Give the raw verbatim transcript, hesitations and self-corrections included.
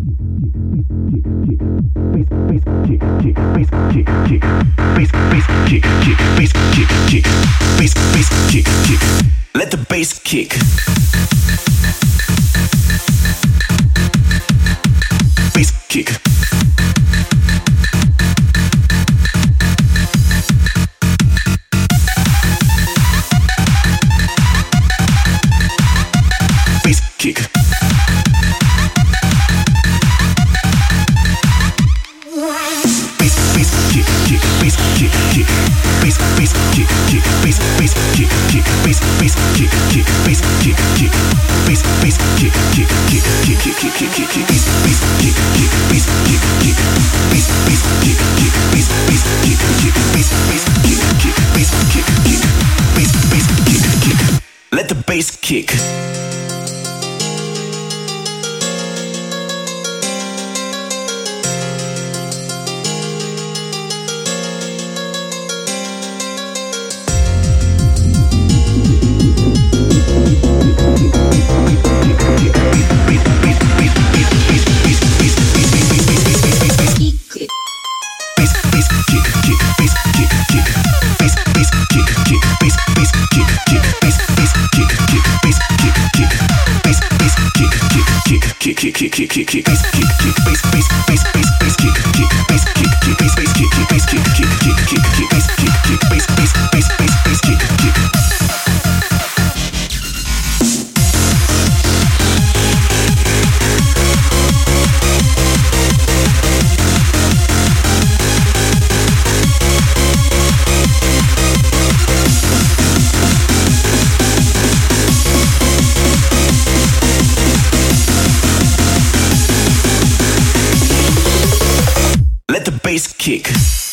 Let the bass kick. Bass kick. Bass kick. Bass bass kick kick bass kick kick bass bass kick kick bass bass kick kick bass bass kick kick bass kick kick bass bass kick kick kick kick kick kick kick kick bass bass kick kick bass kick kick bass bass kick kick bass bass kick kick bass bass kick kick bass kick kick bass bass kick kick. Let the bass kick. Kick kick kick kick kick kick bass kick kick bass bass bass bass bass kick kick bass kick kick bass bass kick kick bass kick kick kick kick kick bass kick kick bass bass bass bass bass kick kick. Let the bass kick.